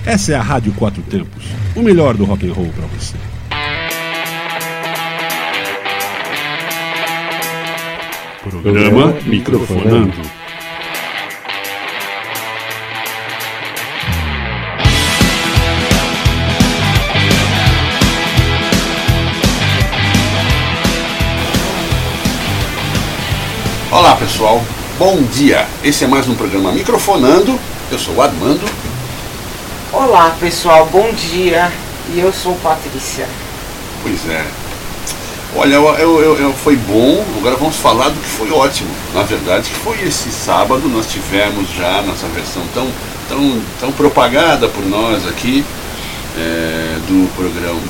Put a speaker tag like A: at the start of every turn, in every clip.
A: Essa é a Rádio Quatro Tempos, o melhor do rock and roll para você. Programa Microfonando.
B: Olá pessoal, bom dia. Esse é mais um programa Microfonando. Eu sou o Armando.
C: Olá pessoal, bom dia. E eu sou Patrícia.
B: Pois é. Olha, foi bom. Agora vamos falar do que foi ótimo. Na verdade, que foi esse sábado. Nós tivemos já nossa versão tão propagada por nós aqui do programa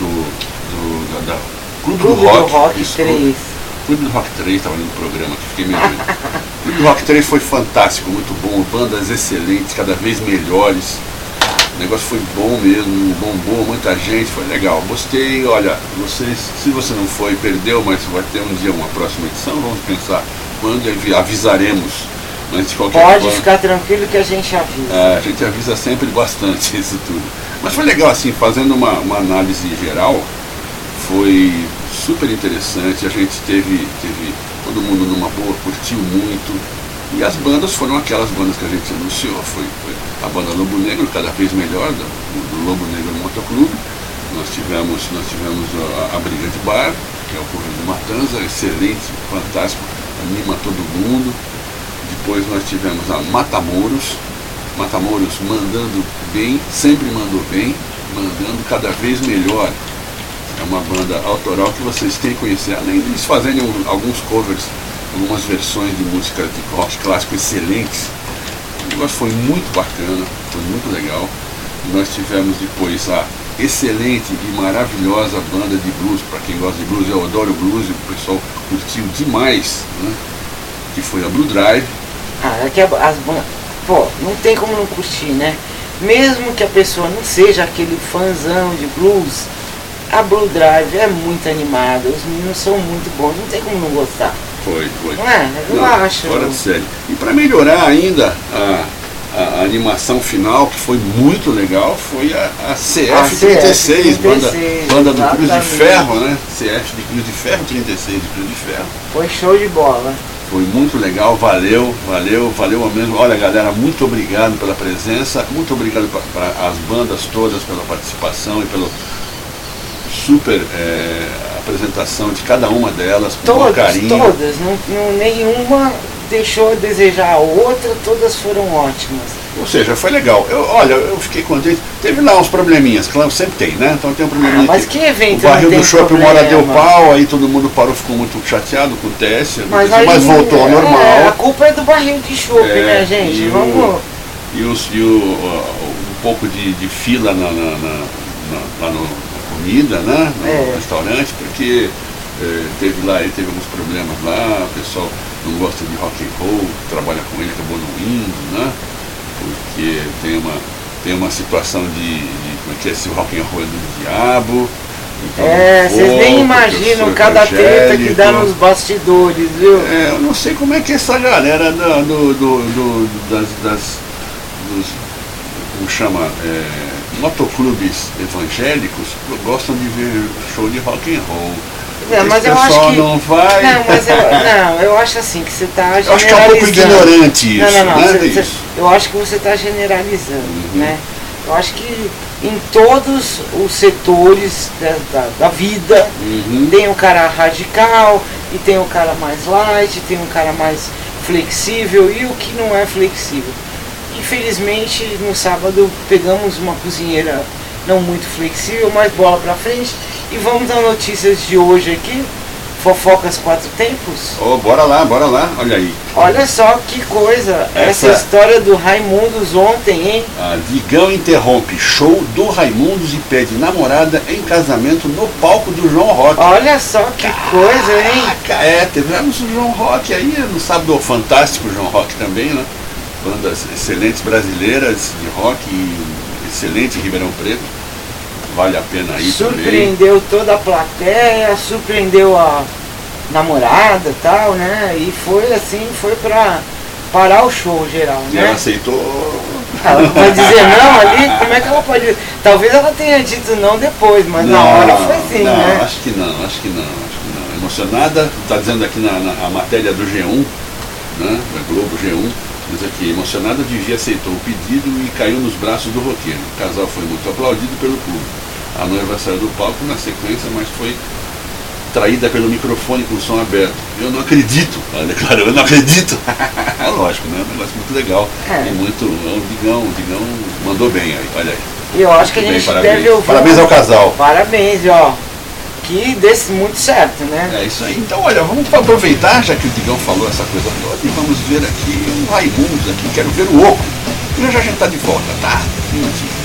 B: da Clube do Rock 3. Clube do Rock 3, estava no programa que fiquei meio doido. O Clube do Rock 3 foi fantástico, muito bom, bandas excelentes, cada vez melhores. O negócio foi bom mesmo, bombou, muita gente, foi legal. Gostei, olha, se você não foi, perdeu, mas vai ter um dia uma próxima edição, vamos pensar quando avisaremos. Mas de qualquer
C: Pode ficar tranquilo que a gente avisa.
B: A gente avisa sempre bastante isso tudo. Mas foi legal assim, fazendo uma análise geral, foi super interessante, a gente teve todo mundo numa boa, curtiu muito, e as bandas foram aquelas bandas que a gente anunciou, foi a banda Lobo Negro, cada vez melhor, do Lobo Negro Motoclube. Nós tivemos a Briga de Bar, que é o Correio do Matanza, excelente, fantástico, anima todo mundo. Depois nós tivemos a Matamoros mandando bem, sempre mandou bem, mandando cada vez melhor. É uma banda autoral que vocês têm que conhecer, além de eles fazerem alguns covers, algumas versões de música de rock clássico excelentes. O negócio foi muito bacana, foi muito legal. Nós tivemos depois a excelente e maravilhosa banda de blues, para quem gosta de blues, eu adoro blues, e o pessoal curtiu demais, né? Que foi a Blue Drive.
C: É que as bandas, não tem como não curtir, né? Mesmo que a pessoa não seja aquele fãzão de blues, a Blue Drive é muito animada, os meninos são muito bons, não tem como não gostar.
B: Foi.
C: Eu acho.
B: Fora de série. E para melhorar ainda a animação final, que foi muito legal, foi a CF36, banda do Cruz de Ferro, né? CF de Cruz de Ferro, 36 de Cruz de Ferro.
C: Foi show de bola.
B: Foi muito legal, valeu mesmo. Olha galera, muito obrigado pela presença, muito obrigado para as bandas todas pela participação e pelo super apresentação de cada uma delas, com muito carinho.
C: Todas, nenhuma deixou a desejar a outra, todas foram ótimas.
B: Ou seja, foi legal. Eu fiquei contente. Teve lá uns probleminhas, claro, sempre tem, né? Então tem um probleminha.
C: Mas que evento?
B: O barril do shopping uma hora deu pau, aí todo mundo parou, ficou muito chateado com o TS, mas voltou ao normal.
C: A culpa é do barril de shopping, né, gente?
B: Um pouco de fila lá no comida, né, no restaurante, porque teve alguns problemas lá, o pessoal não gosta de rock and roll, trabalha com ele, acabou não indo, né, porque tem uma situação de como é que é, se o rock and roll é do diabo. Então
C: vocês nem imaginam cada treta que dá nos bastidores, viu?
B: Eu não sei como é que essa galera como chama, motoclubes evangélicos gostam de ver show de rock and roll.
C: Mas eu acho que
B: não vai.
C: Eu acho assim que você está generalizando.
B: Eu acho que é um pouco ignorante isso.
C: Eu acho que você está generalizando, né? Eu acho que em todos os setores da vida tem um cara radical e tem um cara mais light, tem um cara mais flexível e o que não é flexível. Infelizmente, no sábado pegamos uma cozinheira não muito flexível, mas bola pra frente. E vamos às notícias de hoje aqui. Fofocas Quatro Tempos.
B: Bora lá, olha aí.
C: Olha só que coisa, essa história do Raimundos ontem, hein?
B: Digão interrompe show do Raimundos e pede namorada em casamento no palco do João Rock.
C: Olha só que coisa, hein?
B: Tivemos o João Rock aí no sábado, o fantástico João Rock também, né? Bandas excelentes brasileiras de rock, excelente Ribeirão Preto. Vale a pena ir também.
C: Surpreendeu toda a plateia, surpreendeu a namorada e tal, né? E foi assim, foi pra parar o show geral,
B: e
C: né?
B: ela aceitou.
C: Ela não pode dizer não ali? Como é que ela pode... Talvez ela tenha dito não depois, mas
B: não,
C: na hora foi assim,
B: não,
C: né?
B: Acho que não. Emocionada, está dizendo aqui a matéria do G1, né, da Globo G1, diz aqui, emocionada, Vivi aceitou o pedido e caiu nos braços do roqueiro. O casal foi muito aplaudido pelo público. A noiva saiu do palco na sequência, mas foi traída pelo microfone com o som aberto. Eu não acredito, ela declarou, eu não acredito. É lógico, né? Um negócio muito legal. E muito. O Digão mandou bem aí, olha aí.
C: E eu acho que a gente deve ouvir.
B: Parabéns ao casal.
C: Parabéns, ó. Que desse muito certo, né?
B: É isso aí. Então, olha, vamos aproveitar, já que o Digão falou essa coisa toda, e vamos ver aqui o Raimundos aqui. Quero ver o Oco. E já a gente tá de volta, tá? Um minutinho.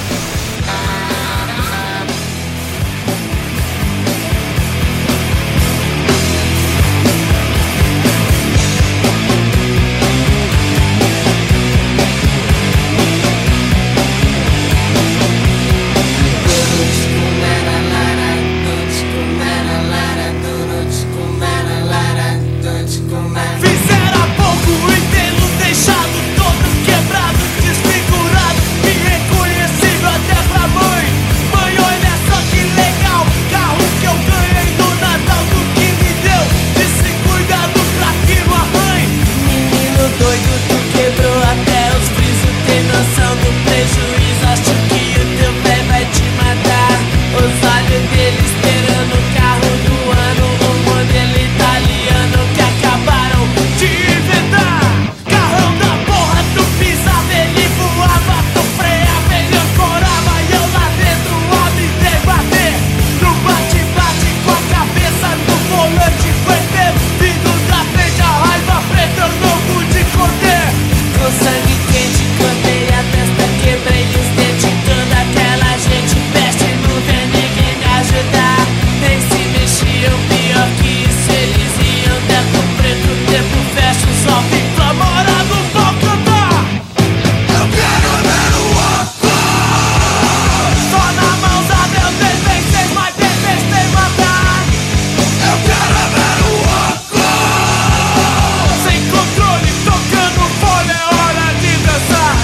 D: Fizeram há pouco e tê-lo deixado todo quebrado, desfigurado, irreconhecível até pra mãe. Mãe, olha só que legal, carro que eu ganhei no Natal, do que me deu, disse cuidado pra que não arranhe. Menino doido, tu quebrou até os frisos, tem noção do prejuízo, acho que o teu pé vai te matar. Os olhos dele esperando o carro do ano, o modelo italiano que acabaram de inventar. Carrão da porra, tu pisava, ele voava, tu freava, ele ancorava e eu lá dentro a me debater. No bate-bate com a cabeça no volante, foi tempo vindo da frente, a raiva preta eu não pude conter. Com sangue quente, cortei a testa, quebrei os dentes, toda aquela gente peste, não vem ninguém me ajudar. Nem se mexiam, pior que isso, eles iam teto preto, tempo fecha, só fico a morar no palco cantar. Eu quero ver o oco. Só na mãozada eu tentei ser, mas detestei matar. Eu quero ver o oco. Sem controle, tocando folha, é hora de dançar.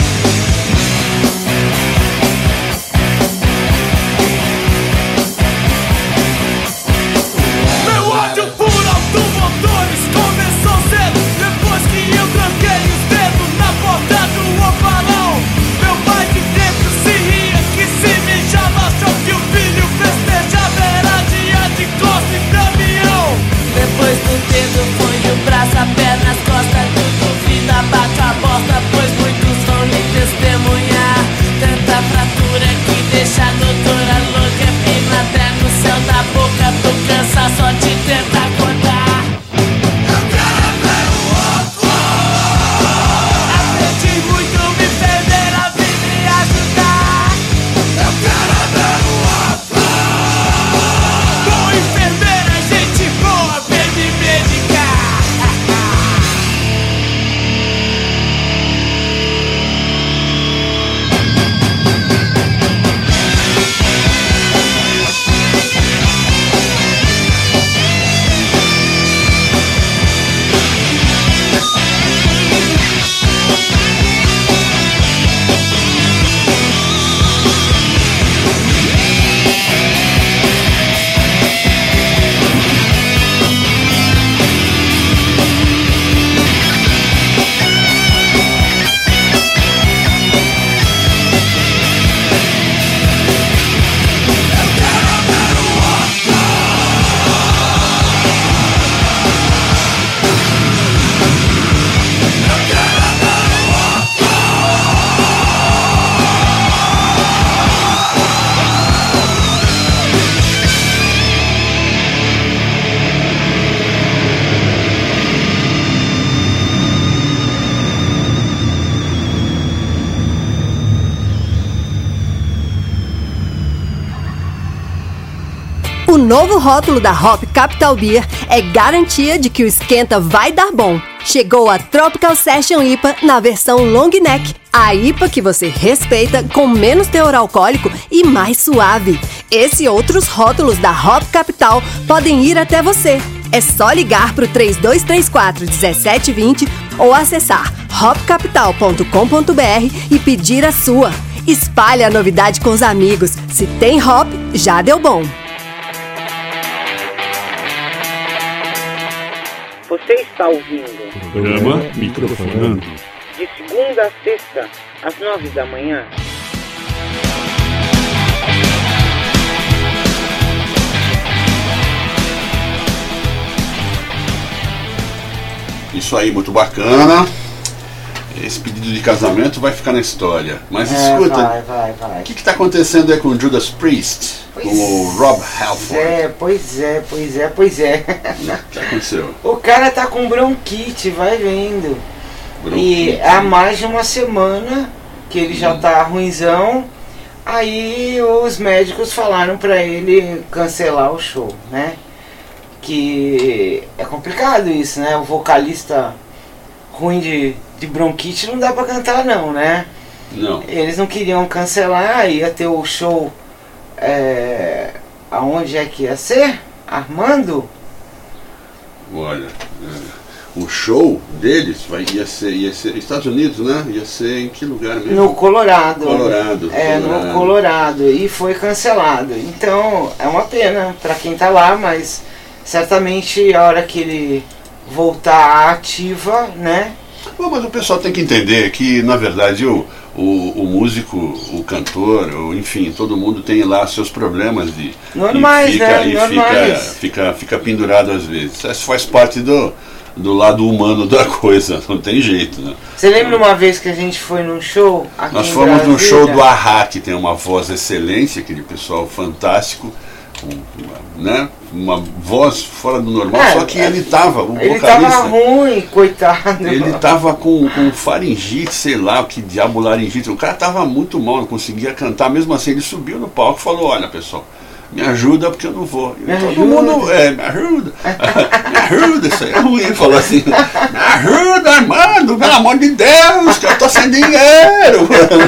D: Meu ódio por automotores começou cedo, depois que eu tranquei os dedos na porta do opalão. Meu pai de dentro se ria, que se mijava, achou que o filho festejava, era dia de costa e caminhão. Depois do dedo foi o braço, a perna, as costas, tudo vida, bate a bosta, pois muitos vão lhe testemunhar. Tanta fratura que deixa a doutora louca, pina até no céu da boca, tô cansado só de tentar contar. Eu quero ver o oco. Aprendi muito, me perder a vida e ajudar. Eu quero ver o oco. Com enfermeira, gente boa, vem me medicar.
E: O novo rótulo da Hop Capital Beer é garantia de que o esquenta vai dar bom. Chegou a Tropical Session IPA na versão long neck, a IPA que você respeita com menos teor alcoólico e mais suave. Esse e outros rótulos da Hop Capital podem ir até você. É só ligar para o 3234-1720 ou acessar hopcapital.com.br e pedir a sua. Espalhe a novidade com os amigos. Se tem Hop, já deu bom.
C: Você está ouvindo
A: Programa Microfonando.
C: de segunda a sexta, às 9 da manhã.
B: Isso aí, muito bacana. Esse pedido de casamento vai ficar na história. Mas escuta,
C: Vai.
B: o que está acontecendo aí com o Judas Priest? Com o Rob Halford?
C: Pois é.
B: O que aconteceu?
C: O cara tá com bronquite, vai vendo.
B: Bronquite.
C: E há mais de uma semana que ele já tá ruinzão. Aí os médicos falaram pra ele cancelar o show, né? Que é complicado isso, né? O vocalista ruim de bronquite não dá pra cantar não, né?
B: Não.
C: Eles não queriam cancelar, ia ter o show aonde é que ia ser? Armando?
B: Olha, o show deles ia ser Estados Unidos, né? Ia ser em que lugar mesmo?
C: No Colorado.
B: Colorado.
C: No Colorado. E foi cancelado. Então é uma pena pra quem tá lá, mas certamente a hora que ele voltar à ativa, né?
B: Bom, mas o pessoal tem que entender que, na verdade, o músico, o cantor, enfim, todo mundo tem lá seus problemas de
C: Normais, normais.
B: Fica pendurado às vezes. Isso faz parte do lado humano da coisa, não tem jeito, né?
C: Você lembra uma vez que a gente foi num show aqui
B: Nós
C: em
B: fomos num
C: Brasília?
B: show do Ahá, que tem uma voz excelente, aquele pessoal fantástico, né? Uma voz fora do normal, só que ele tava
C: ruim, coitado.
B: Ele tava com faringite, sei lá, o que diabo laringite. O cara tava muito mal, não conseguia cantar. Mesmo assim, ele subiu no palco e falou: olha, pessoal, me ajuda porque eu não vou. E todo mundo, me ajuda. Me ajuda, isso aí é ruim. Ele falou assim: me ajuda, Armando, pelo amor de Deus, que eu tô sem dinheiro.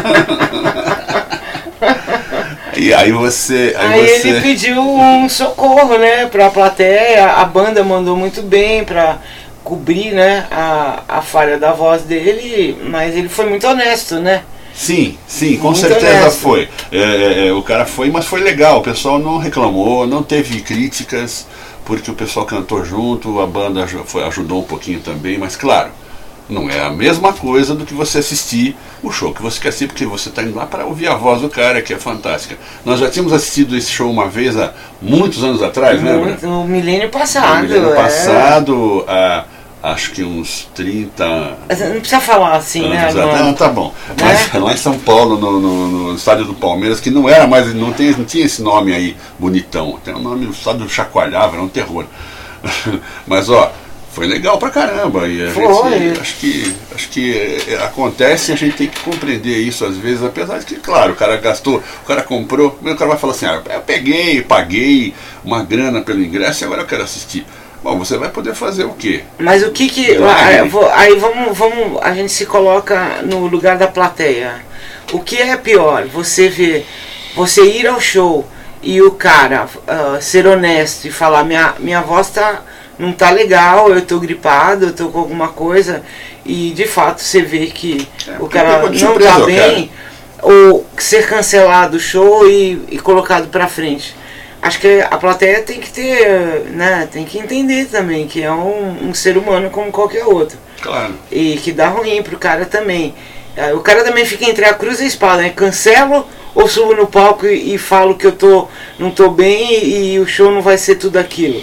B: E aí
C: ele pediu um socorro, né, pra plateia. A banda mandou muito bem pra cobrir, né, a falha da voz dele, mas ele foi muito honesto, né?
B: Sim, com
C: muito
B: certeza
C: honesto.
B: foi. O cara foi, mas foi legal. O pessoal não reclamou, não teve críticas, porque o pessoal cantou junto, a banda ajudou um pouquinho também, mas claro, não é a mesma coisa do que você assistir o show que você quer assistir, porque você está indo lá para ouvir a voz do cara, que é fantástica. Nós já tínhamos assistido esse show uma vez há muitos anos atrás, né?
C: No milênio passado.
B: No milênio passado, acho que uns 30
C: Não precisa falar assim, né,
B: anos
C: Armando?
B: Não, tá bom. Mas lá em São Paulo, no estádio do Palmeiras, que não era mais, não tinha esse nome aí bonitão. Tem um nome, o estádio chacoalhava, era um terror. Mas foi legal pra caramba. E acho que acontece, e a gente tem que compreender isso às vezes, apesar de que, claro, o cara gastou, o cara comprou, o cara vai falar assim: eu paguei uma grana pelo ingresso e agora eu quero assistir. Bom, você vai poder fazer o quê?
C: Mas o que aí vamos, a gente se coloca no lugar da plateia. O que é pior? Você ir ao show e o cara ser honesto e falar: minha voz não tá legal, eu tô gripado, eu tô com alguma coisa, e de fato você vê que o cara não tá bem, ou ser cancelado o show e colocado pra frente. Acho que a plateia tem que ter, né, tem que entender também que é um ser humano como qualquer outro.
B: Claro.
C: E que dá ruim pro cara também. O cara também fica entre a cruz e a espada, né? Cancelo ou subo no palco e falo que não tô bem e o show não vai ser tudo aquilo.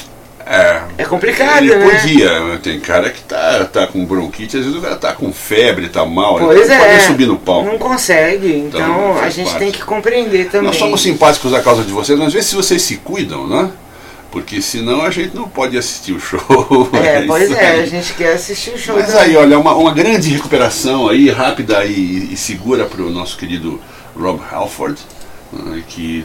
C: É complicado,
B: ele
C: né?
B: Podia, tem cara que tá com bronquite, às vezes o cara tá com febre, tá mal,
C: pois
B: ele não pode subir no palco.
C: Não consegue, então a gente tem que compreender também.
B: Nós somos simpáticos à causa de vocês, mas às vezes se vocês se cuidam, né? Porque senão a gente não pode assistir o show.
C: A gente quer assistir o show.
B: Mas aí, olha, uma grande recuperação aí, rápida e segura para o nosso querido Rob Halford. Que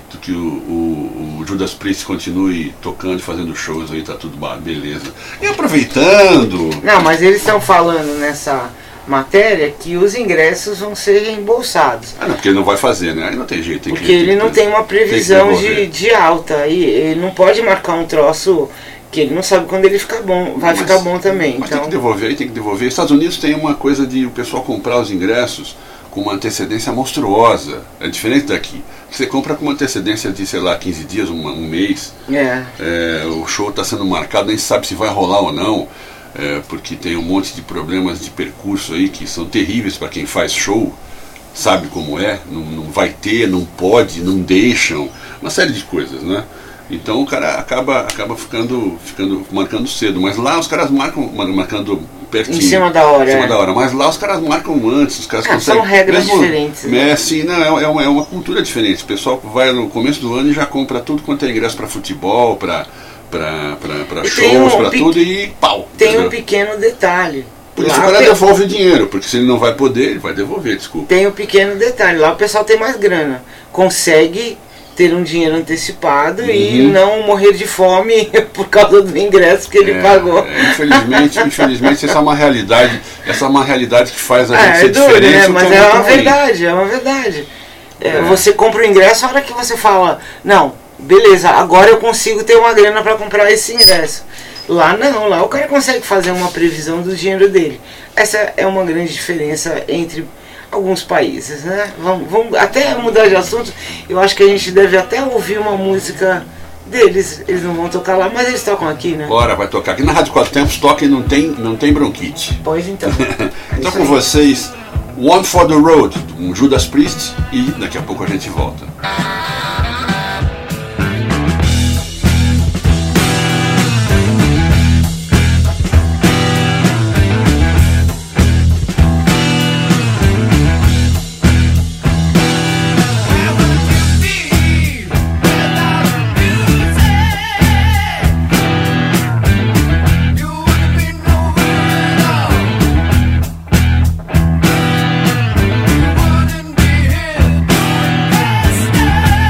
B: o Judas Priest continue tocando e fazendo shows aí, tá tudo beleza. E aproveitando...
C: Não, mas eles estão falando nessa matéria que os ingressos vão ser reembolsados.
B: Não, porque ele não vai fazer, né? Aí não tem jeito.
C: Porque ele não tem uma previsão de alta. E ele não pode marcar um troço que ele não sabe quando ele ficar bom, vai ficar bom também.
B: Mas
C: então
B: tem que devolver. Estados Unidos tem uma coisa de o pessoal comprar os ingressos com uma antecedência monstruosa. É diferente daqui. Você compra com uma antecedência de, sei lá, 15 dias, um mês. O show está sendo marcado, nem sabe se vai rolar ou não. Porque tem um monte de problemas de percurso aí que são terríveis para quem faz show. Sabe como é, não vai ter, não pode, não deixam, uma série de coisas, né? Então o cara acaba ficando marcando cedo, mas lá os caras marcando pertinho.
C: Em cima da hora.
B: Mas lá os caras marcam antes, os caras conseguem.
C: São regras diferentes.
B: Né? Sim, não, é uma cultura diferente. O pessoal vai no começo do ano e já compra tudo quanto é ingresso para futebol, para shows, para tudo e pau.
C: Tem um pequeno detalhe.
B: Por isso o cara devolve o dinheiro, porque se ele não vai poder, ele vai devolver, desculpa.
C: Tem um pequeno detalhe, lá o pessoal tem mais grana, consegue ter um dinheiro antecipado e não morrer de fome por causa do ingresso que ele pagou.
B: Infelizmente essa é uma realidade que faz a gente ser
C: duro,
B: diferente.
C: Né? Mas é uma verdade. Você compra o ingresso, a hora que você fala, não, beleza, agora eu consigo ter uma grana para comprar esse ingresso. Lá não, lá o cara consegue fazer uma previsão do dinheiro dele. Essa é uma grande diferença entre alguns países, né? Vamos até mudar de assunto. Eu acho que a gente deve até ouvir uma música deles. Eles não vão tocar lá, mas eles tocam aqui, né?
B: Bora, vai tocar. Aqui na Rádio Quatro Tempos toca e não tem bronquite.
C: Pois então.
B: Então com vocês, One for the Road, um Judas Priest, e daqui a pouco a gente volta.
D: Stay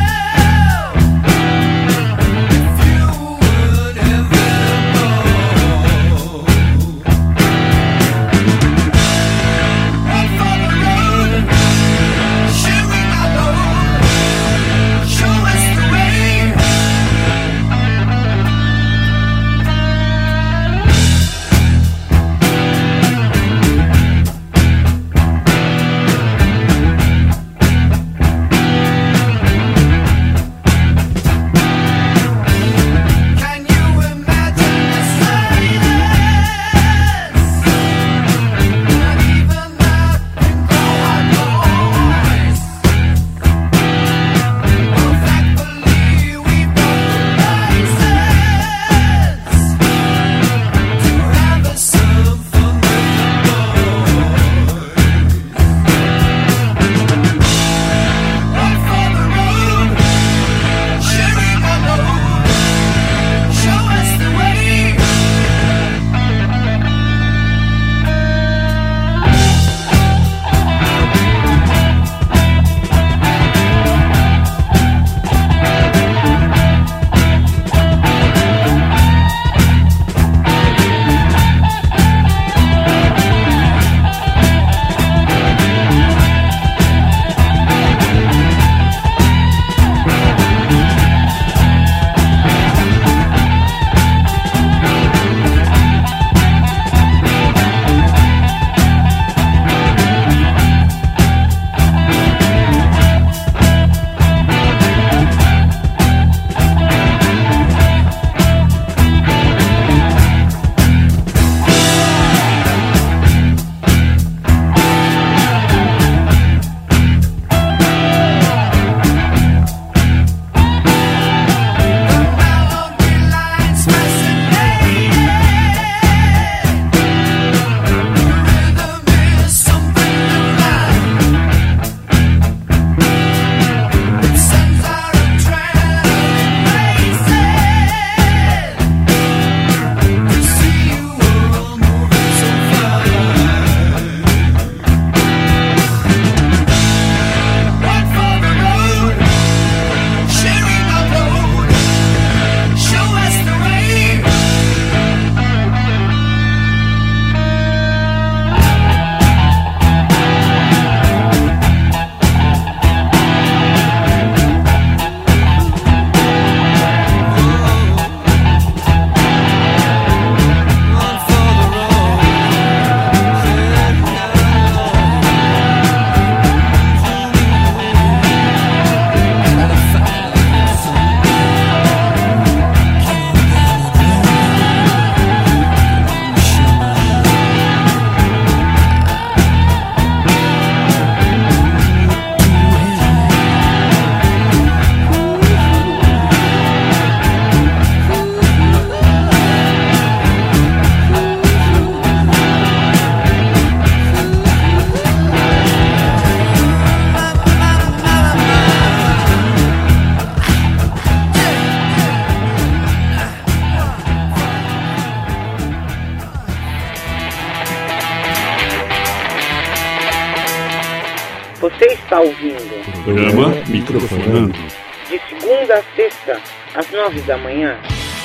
C: Você está ouvindo
A: Programa Microfonando.
C: de segunda a sexta, às 9 da manhã.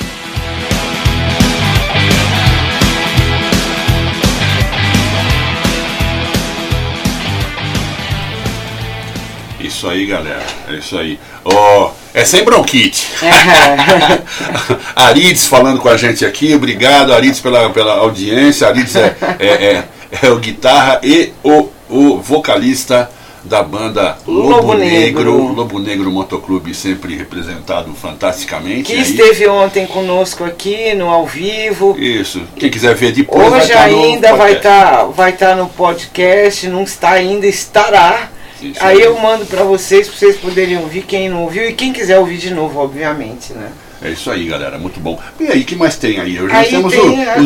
B: Isso aí, galera. É isso aí. É sem bronquite. Arides falando com a gente aqui. Obrigado, Arides, pela audiência. Arides é o guitarra e o vocalista da banda Lobo Negro. Lobo Negro Motoclube, sempre representado fantasticamente.
C: Que esteve ontem conosco aqui no ao vivo.
B: Isso. Quem quiser ver depois.
C: Hoje ainda vai estar no podcast. Não está ainda, estará.
B: Isso
C: aí eu mando para vocês poderem ouvir, quem não ouviu e quem quiser ouvir de novo, obviamente, né?
B: É isso aí, galera, muito bom. E aí, o que mais tem aí? Hoje
C: aí
B: nós temos o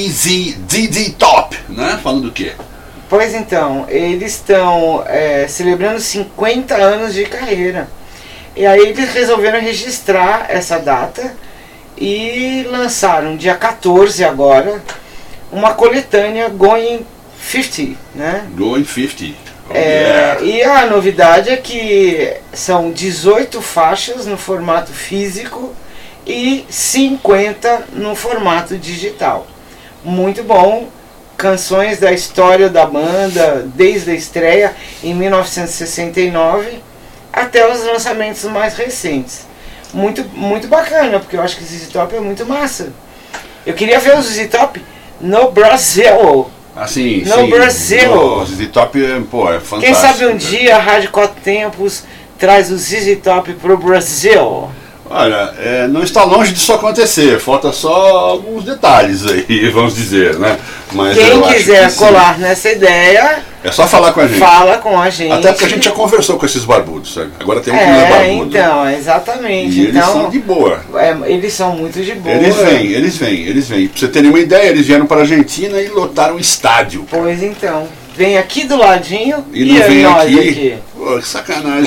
B: ZZ Top, né? Falando do quê?
C: Pois então, eles estão celebrando 50 anos de carreira. E aí eles resolveram registrar essa data e lançaram dia 14 agora uma coletânea Going 50, né?
B: Going 50.
C: E a novidade é que são 18 faixas no formato físico e 50 no formato digital. Muito bom, canções da história da banda, desde a estreia em 1969 até os lançamentos mais recentes. Muito, muito bacana, porque eu acho que o ZZ Top é muito massa. Eu queria ver o ZZ Top no Brasil.
B: Assim,
C: no Brasil.
B: O ZZ Top é fantástico.
C: Quem sabe um dia a Rádio Quatro Tempos traz o ZZ Top pro Brasil.
B: Olha, não está longe disso acontecer, falta só alguns detalhes aí, vamos dizer, né? Mas
C: quem quiser colar nessa ideia,
B: é só falar com a gente.
C: Fala com a gente.
B: Até porque a gente já conversou com esses barbudos, sabe? Agora tem um que não é barbudo.
C: Então, exatamente.
B: E eles são de boa.
C: Eles são muito de boa.
B: Eles vêm. Pra você terem uma ideia, eles vieram para a Argentina e lotaram o estádio. Cara.
C: Pois então. Vem aqui do ladinho
B: e não vem aqui. Pô, que sacanagem.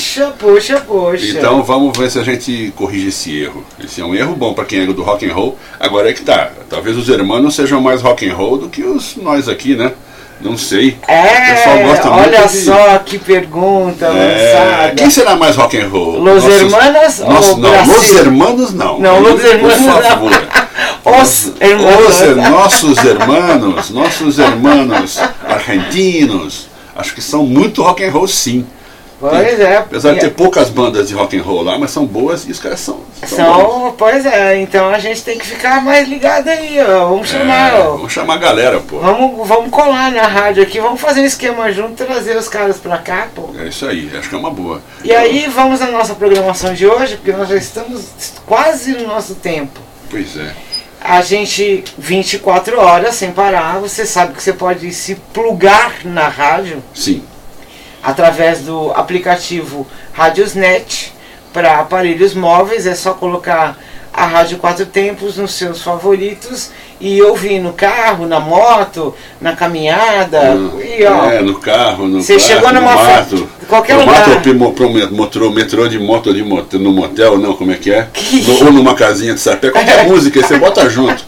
C: Poxa.
B: Então vamos ver se a gente corrige esse erro. Esse é um erro bom para quem é do rock and roll. Agora é que tá. Talvez os irmãos sejam mais rock and roll do que nós aqui, né? Não sei.
C: O pessoal gosta olha muito só que pergunta lançada.
B: Quem será mais rock and roll?
C: Los Hermanos ou
B: não, Los Hermanos não.
C: Não, Los Hermanos
B: por favor. Nossos irmãos argentinos, acho que são muito rock and roll, sim.
C: Pois é.
B: Apesar de ter poucas bandas de rock and roll lá, mas são boas e os caras são bons.
C: Pois é, então a gente tem que ficar mais ligado aí, ó. Vamos
B: chamar a galera, pô.
C: Vamos colar na rádio aqui, vamos fazer um esquema junto, trazer os caras pra cá, pô.
B: É isso aí, acho que é uma boa.
C: E aí vamos à nossa programação de hoje, porque nós já estamos quase no nosso tempo.
B: Pois é.
C: A gente, 24 horas sem parar, você sabe que você pode se plugar na rádio.
B: Sim.
C: Através do aplicativo Radiosnet para aparelhos móveis. É só colocar a Rádio Quatro Tempos nos seus favoritos e ouvir no carro, na moto, na caminhada.
B: No carro, no
C: você chegou numa
B: mato.
C: Qualquer lugar.
B: Metrô de moto no motel, não, como é que é? Ou numa casinha de sapé, qualquer música, aí você bota junto.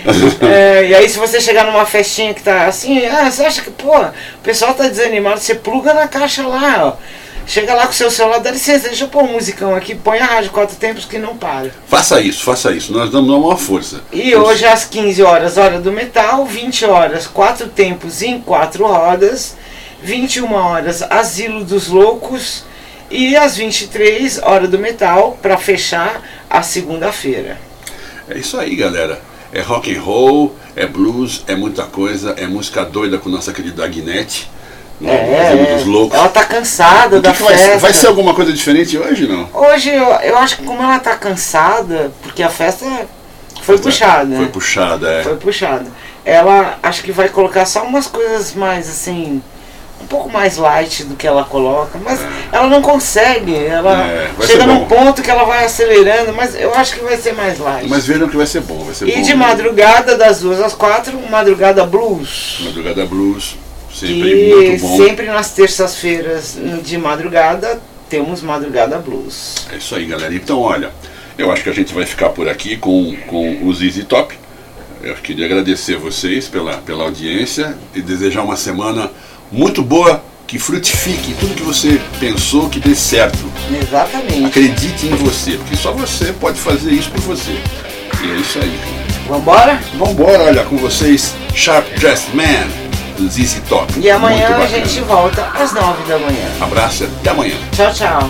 C: E aí se você chegar numa festinha que tá assim, você acha que, o pessoal tá desanimado, você pluga na caixa lá, ó. Chega lá com o seu celular, dá licença, deixa eu pôr um musicão aqui, põe a Rádio Quatro Tempos que não para.
B: Faça isso, nós damos uma força.
C: E hoje às 15 horas, Hora do Metal, 20 horas, Quatro Tempos em 4 rodas, 21 horas, Asilo dos Loucos e às 23, Hora do Metal, para fechar a segunda-feira.
B: É isso aí, galera. É rock and roll, é blues, é muita coisa, é música doida com nossa querida Agnete. Dos loucos.
C: Ela tá cansada da festa.
B: Vai ser alguma coisa diferente hoje, não?
C: Hoje eu acho que como ela tá cansada, porque a festa foi puxada.
B: Foi puxada,
C: Foi puxada. Ela acho que vai colocar só umas coisas mais assim, um pouco mais light do que ela coloca, mas ela não consegue. Ela chega num ponto que ela vai acelerando, mas eu acho que vai ser mais light.
B: Mas vejam que vai ser bom,
C: de madrugada, das 2 às 4, Madrugada Blues.
B: Madrugada Blues. Sempre muito bom.
C: Sempre nas terças-feiras de madrugada temos Madrugada Blues.
B: É isso aí, galera. Então, olha, eu acho que a gente vai ficar por aqui com o ZZ Top. Eu queria agradecer vocês pela audiência e desejar uma semana muito boa, que frutifique tudo que você pensou, que dê certo.
C: Exatamente.
B: Acredite em você, porque só você pode fazer isso por você. E é isso aí.
C: Vambora?
B: Vambora, olha, com vocês, Sharp Dressed Man, do ZZ Top.
C: E amanhã
B: Muito
C: a
B: bacana.
C: gente volta às 9 da manhã.
B: Abraço e até amanhã.
C: Tchau, tchau.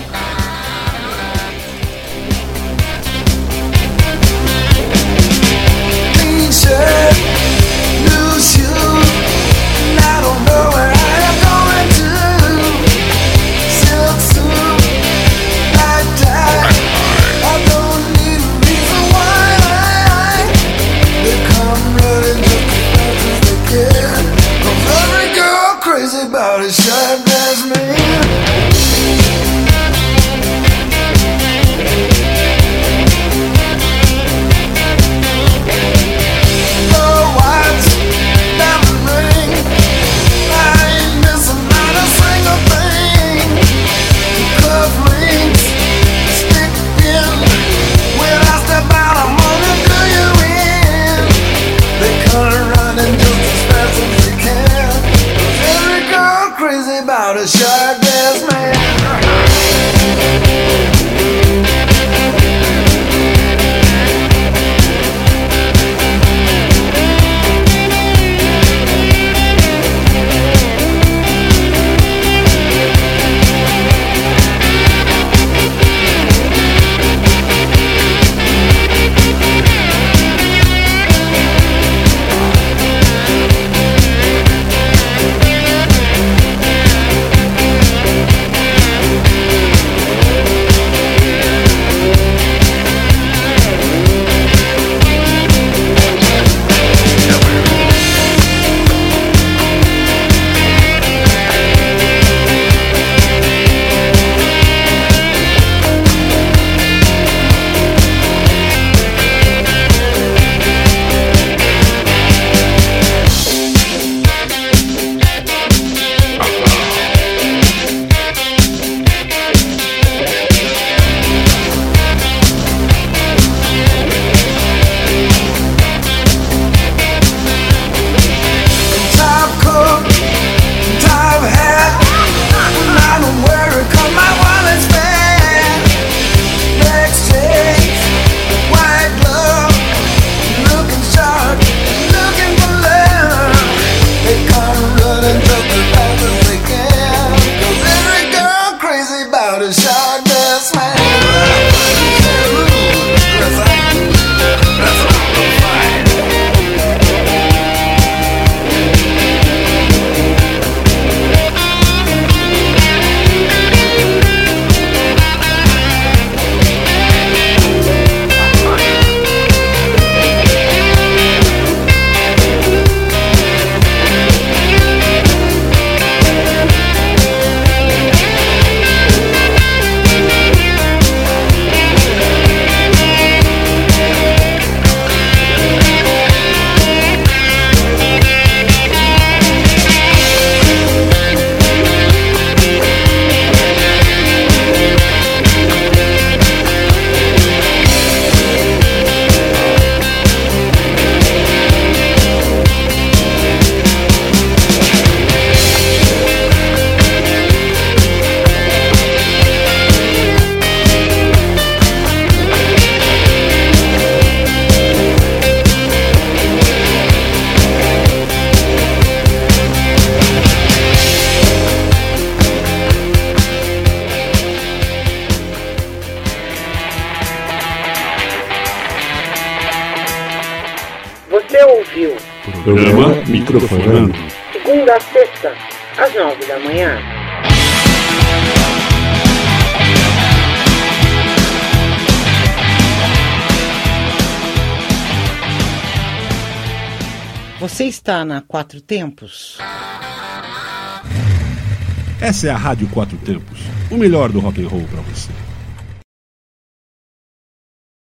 D: About a sharp dressed man. Oh, watch, diamond ring. I ain't missing not a single thing. Cufflinks, stick in. When I step out, I'm gonna do you in. They come running just as fast as they can. Every girl crazy about a sharp dressed man.
C: Você ouviu
A: Programa Microfonando.
C: segunda a sexta, às 9 da manhã. Você está na Quatro Tempos?
A: Essa é a Rádio Quatro Tempos, o melhor do rock and roll para você.